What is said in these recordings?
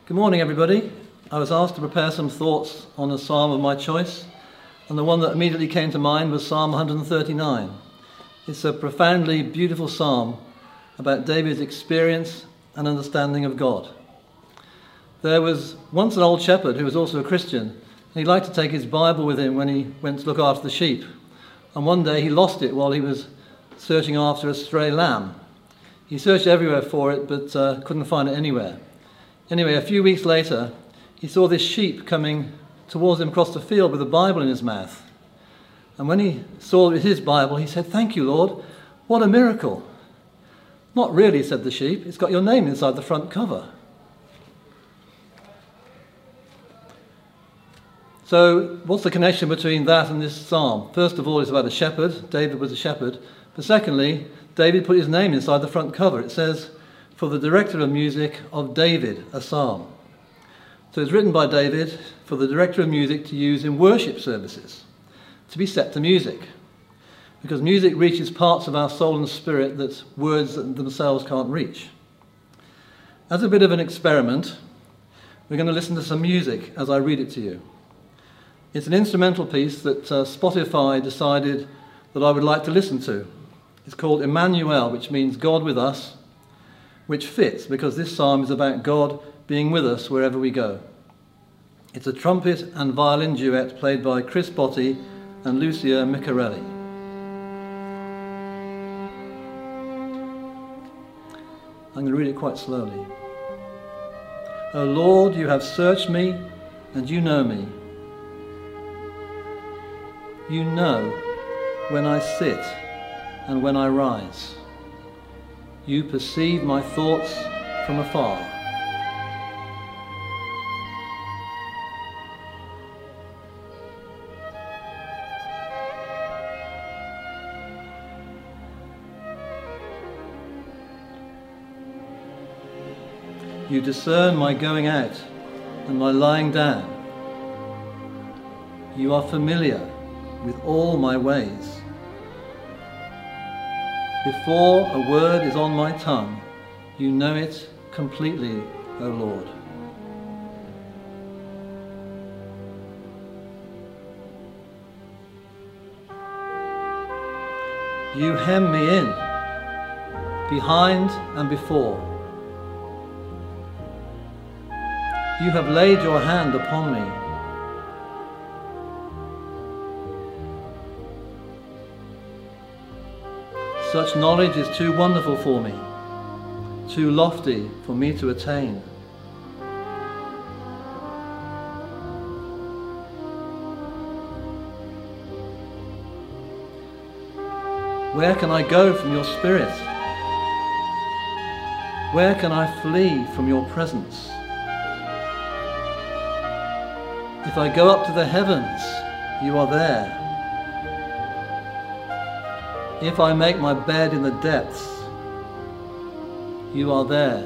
Good morning, everybody. I was asked to prepare some thoughts on a psalm of my choice, and the one that immediately came to mind was Psalm 139. It's a profoundly beautiful psalm about David's experience and understanding of God. There was once an old shepherd who was also a Christian, and he liked to take his Bible with him when he went to look after the sheep. And one day he lost it while he was searching after a stray lamb. He searched everywhere for it, but couldn't find it anywhere. Anyway, a few weeks later, he saw this sheep coming towards him across the field with a Bible in his mouth. And when he saw it was his Bible, he said, "Thank you, Lord. What a miracle." "Not really," said the sheep. "It's got your name inside the front cover." So what's the connection between that and this psalm? First of all, it's about a shepherd. David was a shepherd. But secondly, David put his name inside the front cover. It says, "For the director of music of David, a psalm." So it's written by David for the director of music to use in worship services, to be set to music. Because music reaches parts of our soul and spirit that words themselves can't reach. As a bit of an experiment, we're going to listen to some music as I read it to you. It's an instrumental piece that Spotify decided that I would like to listen to. It's called Emmanuel, which means God with us, which fits because this psalm is about God being with us wherever we go. It's a trumpet and violin duet played by Chris Botti and Lucia Micarelli. I'm going to read it quite slowly. "O Lord, you have searched me and you know me. You know when I sit and when I rise. You perceive my thoughts from afar. You discern my going out and my lying down. You are familiar with all my ways. Before a word is on my tongue, you know it completely, O Lord." You hem me in, behind and before. You have laid your hand upon me. Such knowledge is too wonderful for me, too lofty for me to attain. Where can I go from your spirit? Where can I flee from your presence? If I go up to the heavens, you are there. If I make my bed in the depths, you are there.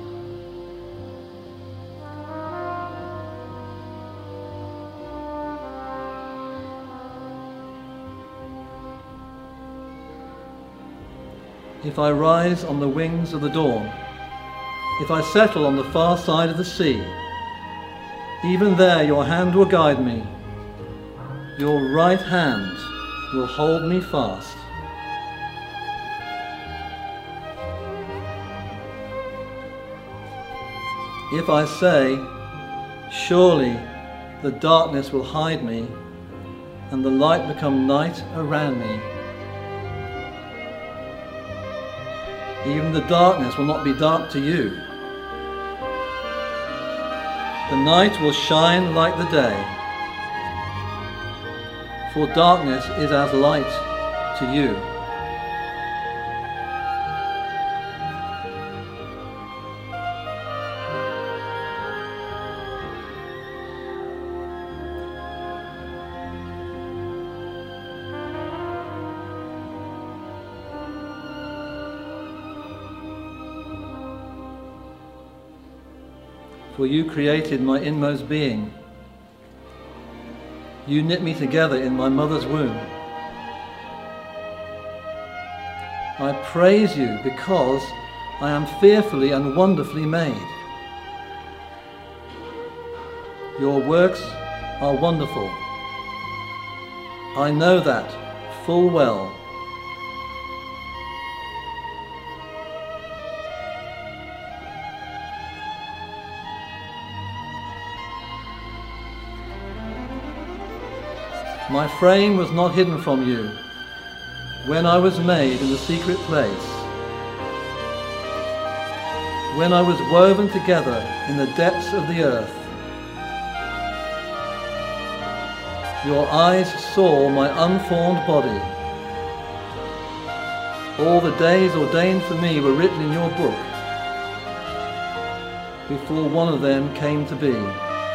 If I rise on the wings of the dawn, if I settle on the far side of the sea, even there your hand will guide me, your right hand will hold me fast. If I say, surely the darkness will hide me, and the light become night around me, even the darkness will not be dark to you. The night will shine like the day, for darkness is as light to you. For you created my inmost being. You knit me together in my mother's womb. I praise you because I am fearfully and wonderfully made. Your works are wonderful. I know that full well. My frame was not hidden from you when I was made in the secret place, when I was woven together in the depths of the earth. Your eyes saw my unformed body. All the days ordained for me were written in your book before one of them came to be.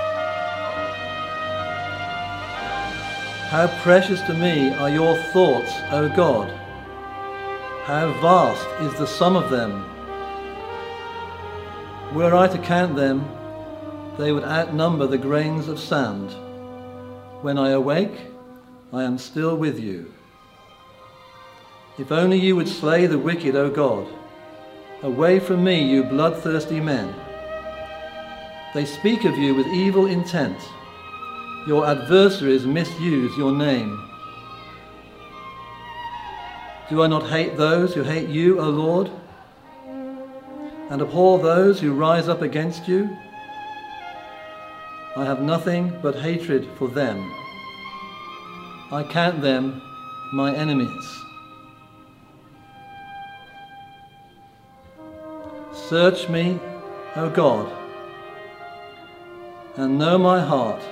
How precious to me are your thoughts, O God! How vast is the sum of them! Were I to count them, they would outnumber the grains of sand. When I awake, I am still with you. If only you would slay the wicked, O God! Away from me, you bloodthirsty men. They speak of you with evil intent. Your adversaries misuse your name. Do I not hate those who hate you, O Lord, and abhor those who rise up against you? I have nothing but hatred for them. I count them my enemies. Search me, O God, and know my heart.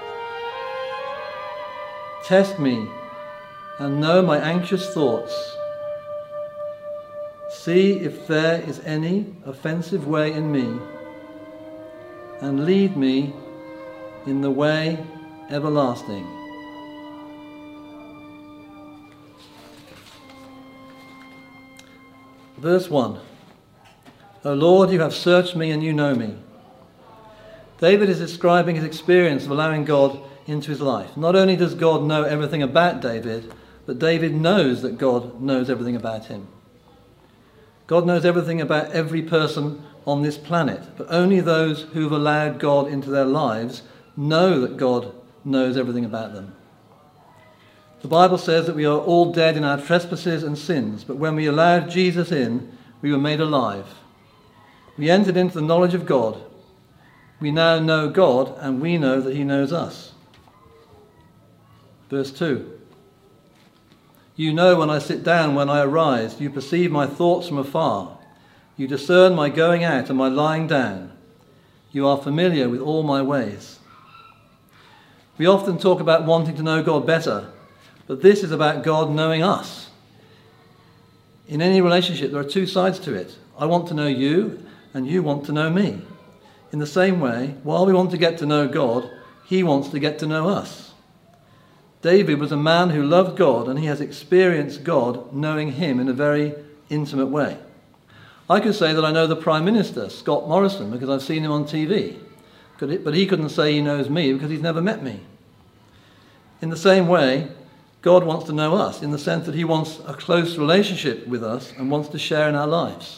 Test me and know my anxious thoughts. See if there is any offensive way in me, and lead me in the way everlasting. Verse 1. O Lord, you have searched me and you know me. David is describing his experience of allowing God into his life. Not only does God know everything about David, but David knows that God knows everything about him. God knows everything about every person on this planet, but only those who've allowed God into their lives know that God knows everything about them. The Bible says that we are all dead in our trespasses and sins, but when we allowed Jesus in, we were made alive. We entered into the knowledge of God. We now know God, and we know that he knows us. Verse 2. You know when I sit down, when I arise. You perceive my thoughts from afar. You discern my going out and my lying down. You are familiar with all my ways. We often talk about wanting to know God better, but this is about God knowing us. In any relationship, there are two sides to it. I want to know you, and you want to know me. In the same way, while we want to get to know God, he wants to get to know us. David was a man who loved God, and he has experienced God knowing him in a very intimate way. I could say that I know the Prime Minister, Scott Morrison, because I've seen him on TV. But he couldn't say he knows me because he's never met me. In the same way, God wants to know us in the sense that he wants a close relationship with us and wants to share in our lives.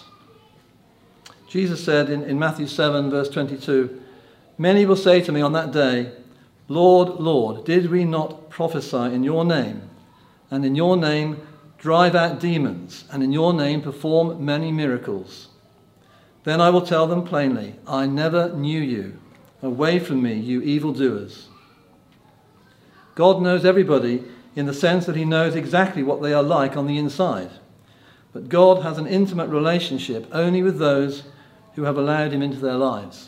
Jesus said in Matthew 7, verse 22, many will say to me on that day, Lord, Lord, did we not prophesy in your name, and in your name drive out demons, and in your name perform many miracles? Then I will tell them plainly, I never knew you. Away from me, you evildoers. God knows everybody in the sense that he knows exactly what they are like on the inside. But God has an intimate relationship only with those who have allowed him into their lives.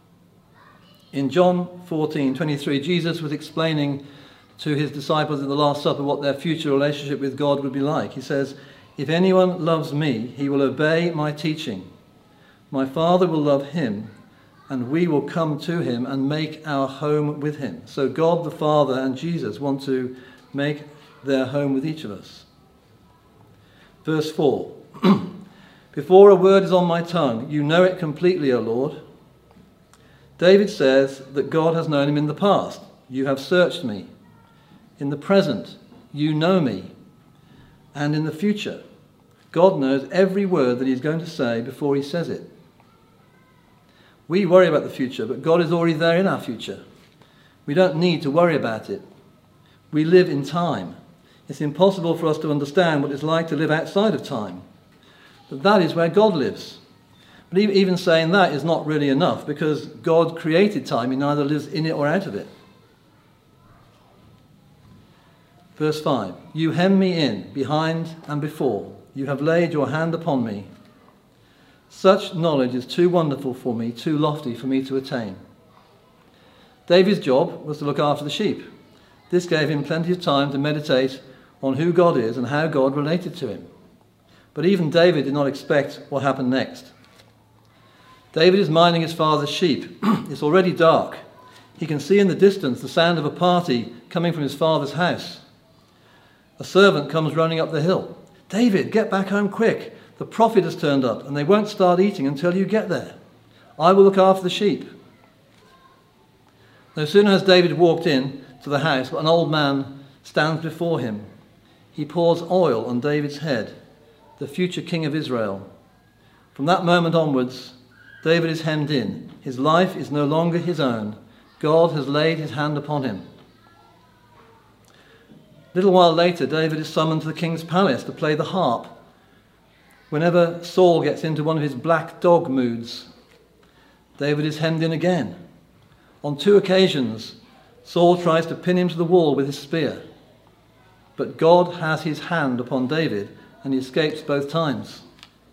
In John 14:23, Jesus was explaining to his disciples at the Last Supper what their future relationship with God would be like. He says, if anyone loves me, he will obey my teaching. My Father will love him, and we will come to him and make our home with him. So God the Father and Jesus want to make their home with each of us. Verse 4. Before a word is on my tongue, you know it completely, O Lord. David says that God has known him in the past. You have searched me. In the present, you know me. And in the future, God knows every word that he's going to say before he says it. We worry about the future, but God is already there in our future. We don't need to worry about it. We live in time. It's impossible for us to understand what it's like to live outside of time. But that is where God lives. But even saying that is not really enough, because God created time. He neither lives in it or out of it. Verse 5, you hem me in, behind and before. You have laid your hand upon me. Such knowledge is too wonderful for me, too lofty for me to attain. David's job was to look after the sheep. This gave him plenty of time to meditate on who God is and how God related to him. But even David did not expect what happened next. David is minding his father's sheep. It's already dark. He can see in the distance the sound of a party coming from his father's house. A servant comes running up the hill. David, get back home quick. The prophet has turned up, and they won't start eating until you get there. I will look after the sheep. No sooner has David walked in to the house, but an old man stands before him. He pours oil on David's head, the future king of Israel. From that moment onwards, David is hemmed in. His life is no longer his own. God has laid his hand upon him. A little while later, David is summoned to the king's palace to play the harp. Whenever Saul gets into one of his black dog moods, David is hemmed in again. On 2 occasions, Saul tries to pin him to the wall with his spear. But God has his hand upon David, and he escapes both times.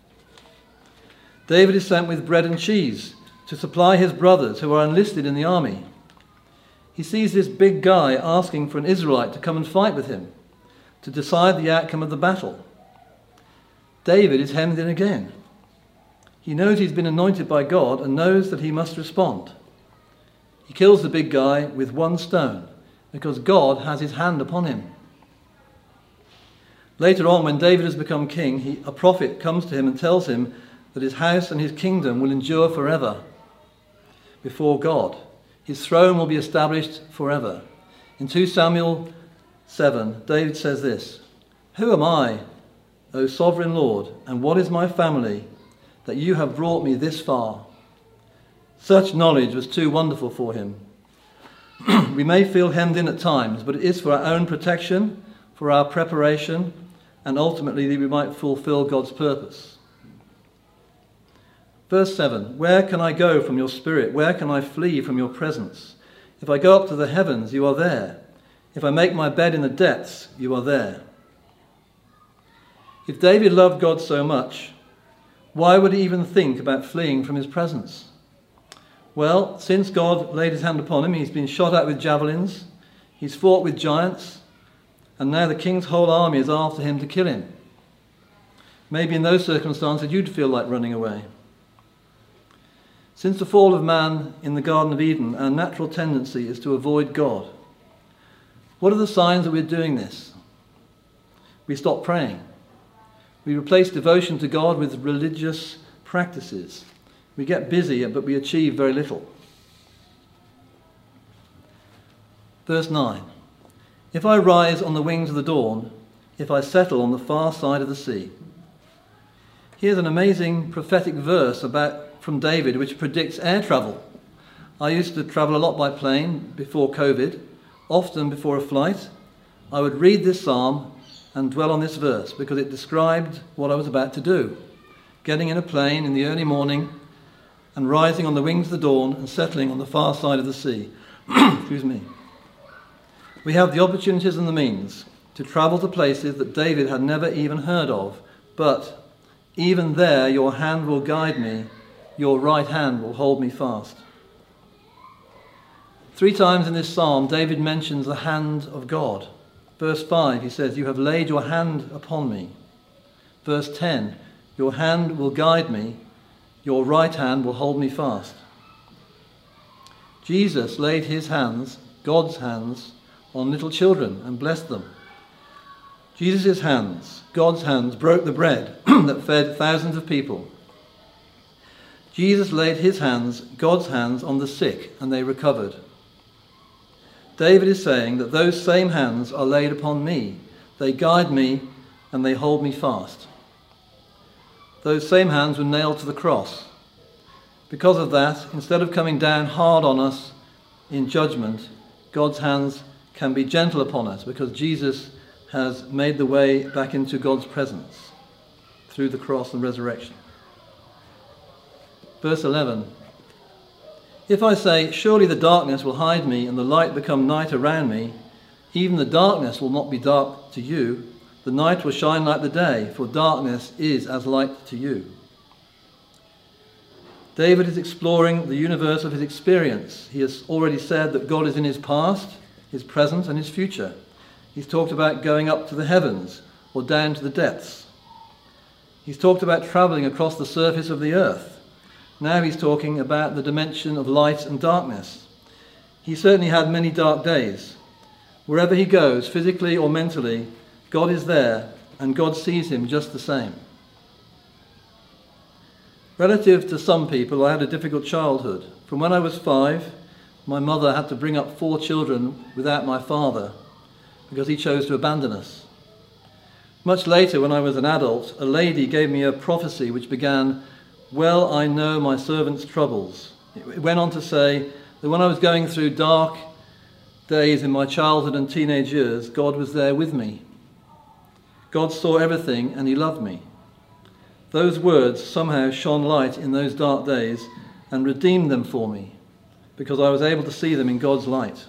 David is sent with bread and cheese to supply his brothers who are enlisted in the army. He sees this big guy asking for an Israelite to come and fight with him, to decide the outcome of the battle. David is hemmed in again. He knows he's been anointed by God and knows that he must respond. He kills the big guy with 1 stone because God has his hand upon him. Later on, when David has become king, a prophet comes to him and tells him that his house and his kingdom will endure forever before God. His throne will be established forever. In 2 Samuel 7, David says this, "Who am I, O sovereign Lord, and what is my family, that you have brought me this far?" Such knowledge was too wonderful for him. We may feel hemmed in at times, but it is for our own protection, for our preparation, and ultimately that we might fulfill God's purpose. Verse 7, "Where can I go from your spirit? Where can I flee from your presence? If I go up to the heavens, you are there. If I make my bed in the depths, you are there." If David loved God so much, why would he even think about fleeing from his presence? Well, since God laid his hand upon him, he's been shot at with javelins, he's fought with giants, and now the king's whole army is after him to kill him. Maybe in those circumstances you'd feel like running away. Since the fall of man in the Garden of Eden, our natural tendency is to avoid God. What are the signs that we're doing this? We stop praying. We replace devotion to God with religious practices. We get busy, but we achieve very little. Verse 9. "If I rise on the wings of the dawn, if I settle on the far side of the sea." Here's an amazing prophetic verse from David which predicts air travel. I used to travel a lot by plane before COVID, often before a flight. I would read this psalm and dwell on this verse because it described what I was about to do. Getting in a plane in the early morning and rising on the wings of the dawn and settling on the far side of the sea. Excuse me. We have the opportunities and the means to travel to places that David had never even heard of, but even there your hand will guide me, your right hand will hold me fast. 3 times in this psalm, David mentions the hand of God. Verse 5, he says, "You have laid your hand upon me." Verse 10, "Your hand will guide me, your right hand will hold me fast." Jesus laid his hands, God's hands, on little children and blessed them. Jesus' hands, God's hands, broke the bread that fed thousands of people. Jesus laid his hands, God's hands, on the sick and they recovered. David is saying that those same hands are laid upon me. They guide me and they hold me fast. Those same hands were nailed to the cross. Because of that, instead of coming down hard on us in judgment, God's hands can be gentle upon us because Jesus has made the way back into God's presence through the cross and resurrection. Verse 11. If I say, surely the darkness will hide me and the light become night around me, even the darkness will not be dark to you. The night will shine like the day, for darkness is as light to you. David is exploring the universe of his experience. He has already said that God is in his past, his present, and his future. He's talked about going up to the heavens or down to the depths. He's talked about travelling across the surface of the earth. Now he's talking about the dimension of light and darkness. He certainly had many dark days. Wherever he goes, physically or mentally, God is there and God sees him just the same. Relative to some people, I had a difficult childhood. From when I was 5, my mother had to bring up 4 children without my father because he chose to abandon us. Much later, when I was an adult, a lady gave me a prophecy which began, "Well, I know my servant's troubles." It went on to say that when I was going through dark days in my childhood and teenage years, God was there with me. God saw everything and he loved me. Those words somehow shone light in those dark days and redeemed them for me because I was able to see them in God's light.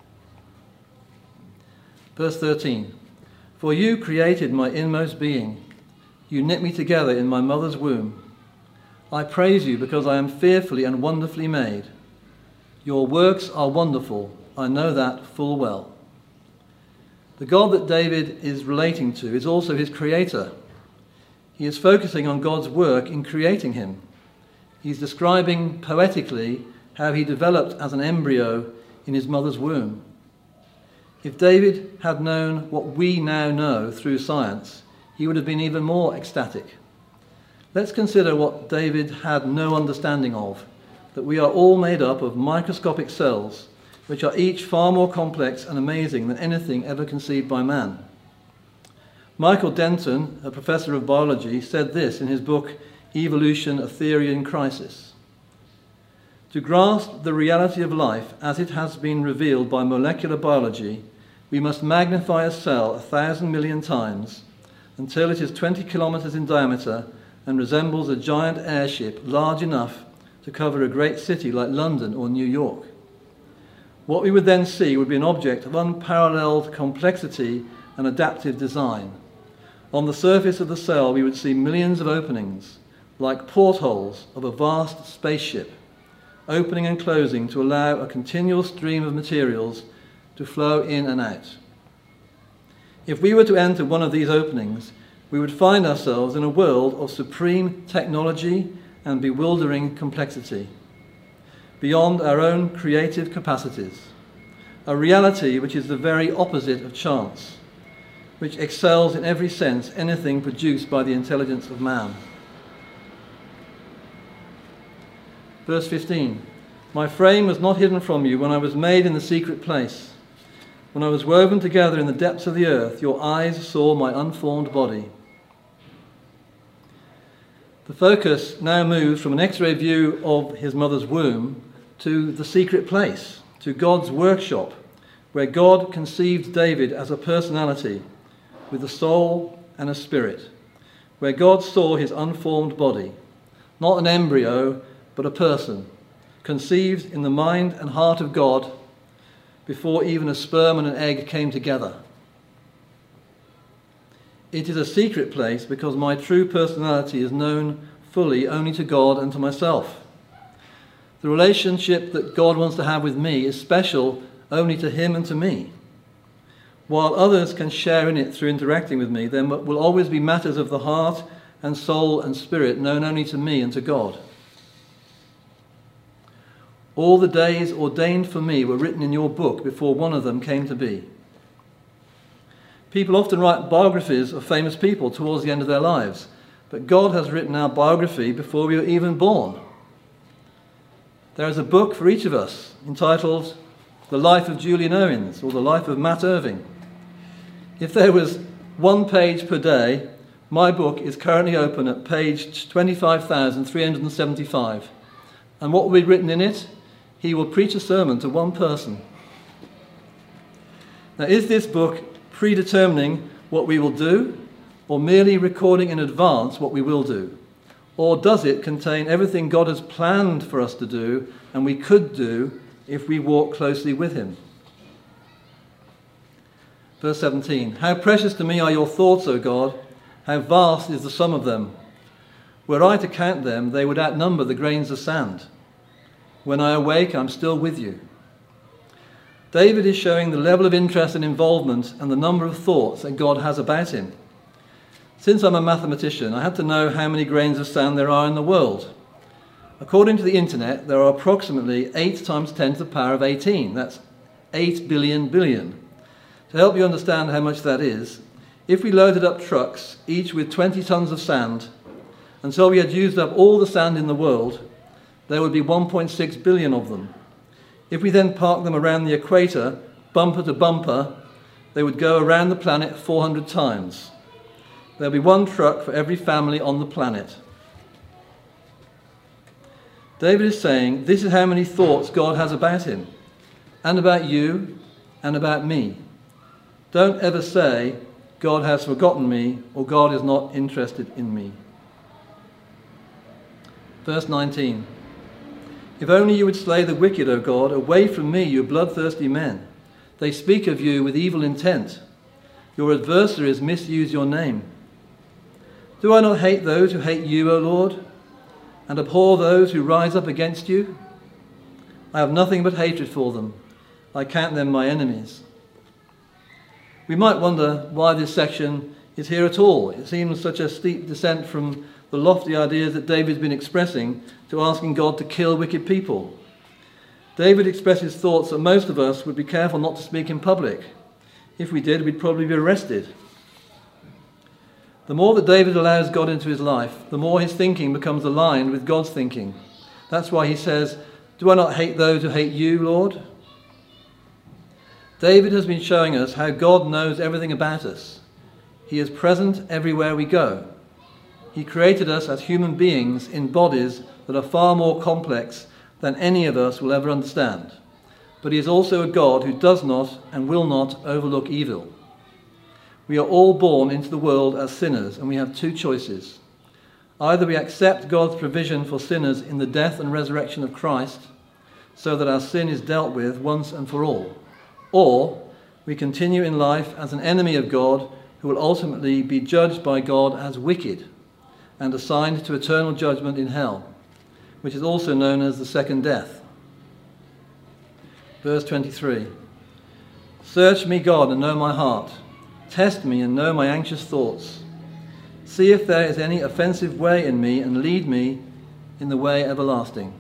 Verse 13. For you created my inmost being. You knit me together in my mother's womb. I praise you because I am fearfully and wonderfully made. Your works are wonderful. I know that full well. The God that David is relating to is also his creator. He is focusing on God's work in creating him. He's describing poetically how he developed as an embryo in his mother's womb. If David had known what we now know through science, he would have been even more ecstatic. Let's consider what David had no understanding of, that we are all made up of microscopic cells, which are each far more complex and amazing than anything ever conceived by man. Michael Denton, a professor of biology, said this in his book, Evolution, a Theory in Crisis. To grasp the reality of life as it has been revealed by molecular biology, we must magnify a cell 1,000 million times until it is 20 kilometers in diameter and resembles a giant airship large enough to cover a great city like London or New York. What we would then see would be an object of unparalleled complexity and adaptive design. On the surface of the cell, we would see millions of openings, like portholes of a vast spaceship, opening and closing to allow a continual stream of materials to flow in and out. If we were to enter one of these openings, we would find ourselves in a world of supreme technology and bewildering complexity, beyond our own creative capacities, a reality which is the very opposite of chance, which excels in every sense anything produced by the intelligence of man. Verse 15. My frame was not hidden from you when I was made in the secret place. When I was woven together in the depths of the earth, your eyes saw my unformed body. The focus now moves from an X-ray view of his mother's womb to the secret place, to God's workshop, where God conceived David as a personality with a soul and a spirit, where God saw his unformed body, not an embryo, but a person, conceived in the mind and heart of God before even a sperm and an egg came together. It is a secret place because my true personality is known fully only to God and to myself. The relationship that God wants to have with me is special only to him and to me. While others can share in it through interacting with me, there will always be matters of the heart and soul and spirit known only to me and to God. All the days ordained for me were written in your book before one of them came to be. People often write biographies of famous people towards the end of their lives, but God has written our biography before we were even born. There is a book for each of us entitled The Life of Julian Owens or The Life of Matt Irving. If there was one page per day, my book is currently open at page 25,375. And what will be written in it? He will preach a sermon to one person. Now, is this book predetermining what we will do, or merely recording in advance what we will do? Or does it contain everything God has planned for us to do and we could do if we walk closely with him? Verse 17, how precious to me are your thoughts, O God! How vast is the sum of them! Were I to count them, they would outnumber the grains of sand. When I awake, I'm still with you. David is showing the level of interest and involvement and the number of thoughts that God has about him. Since I'm a mathematician, I had to know how many grains of sand there are in the world. According to the internet, there are approximately 8 times 10 to the power of 18. That's 8 billion billion. To help you understand how much that is, if we loaded up trucks, each with 20 tons of sand, until we had used up all the sand in the world, there would be 1.6 billion of them. If we then parked them around the equator, bumper to bumper, they would go around the planet 400 times. There'll be one truck for every family on the planet. David is saying this is how many thoughts God has about him, and about you, and about me. Don't ever say, God has forgotten me, or God is not interested in me. Verse 19. If only you would slay the wicked, O God, away from me, you bloodthirsty men. They speak of you with evil intent. Your adversaries misuse your name. Do I not hate those who hate you, O Lord, and abhor those who rise up against you? I have nothing but hatred for them. I count them my enemies. We might wonder why this section is here at all. It seems such a steep descent from the lofty ideas that David's been expressing to asking God to kill wicked people. David expresses thoughts that most of us would be careful not to speak in public. If we did, we'd probably be arrested. The more that David allows God into his life, the more his thinking becomes aligned with God's thinking. That's why he says, do I not hate those who hate you, Lord? David has been showing us how God knows everything about us. He is present everywhere we go. He created us as human beings in bodies that are far more complex than any of us will ever understand. But he is also a God who does not and will not overlook evil. We are all born into the world as sinners, and we have 2 choices. Either we accept God's provision for sinners in the death and resurrection of Christ, so that our sin is dealt with once and for all, or we continue in life as an enemy of God who will ultimately be judged by God as wicked and assigned to eternal judgment in hell, which is also known as the second death. Verse 23. Search me, God, and know my heart. Test me and know my anxious thoughts. See if there is any offensive way in me, and lead me in the way everlasting.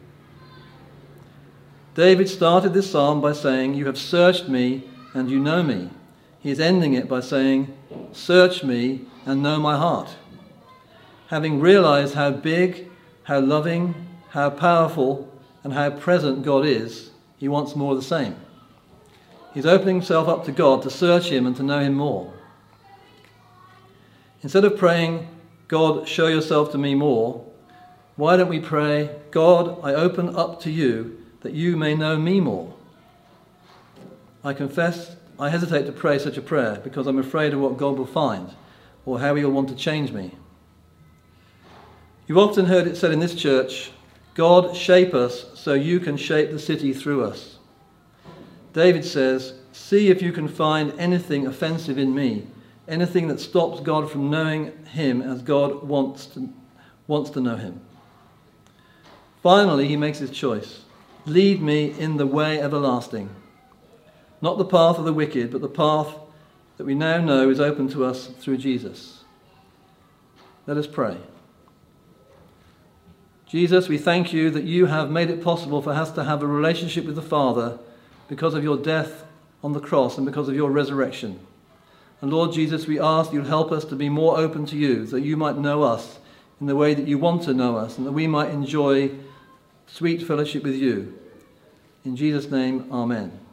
David started this psalm by saying, you have searched me and you know me. He is ending it by saying, search me and know my heart. Having realized how big, how loving, how powerful, and how present God is, he wants more of the same. He's opening himself up to God to search him and to know him more. Instead of praying, God, show yourself to me more, why don't we pray, God, I open up to you that you may know me more? I confess I hesitate to pray such a prayer because I'm afraid of what God will find or how he will want to change me. You've often heard it said in this church, God, shape us so you can shape the city through us. David says, see if you can find anything offensive in me, anything that stops God from knowing him as God wants to know him. Finally, he makes his choice. Lead me in the way everlasting. Not the path of the wicked, but the path that we now know is open to us through Jesus. Let us pray. Jesus, we thank you that you have made it possible for us to have a relationship with the Father because of your death on the cross and because of your resurrection. And Lord Jesus, we ask you to help us to be more open to you, that you might know us in the way that you want to know us, and that we might enjoy sweet fellowship with you. In Jesus' name, amen.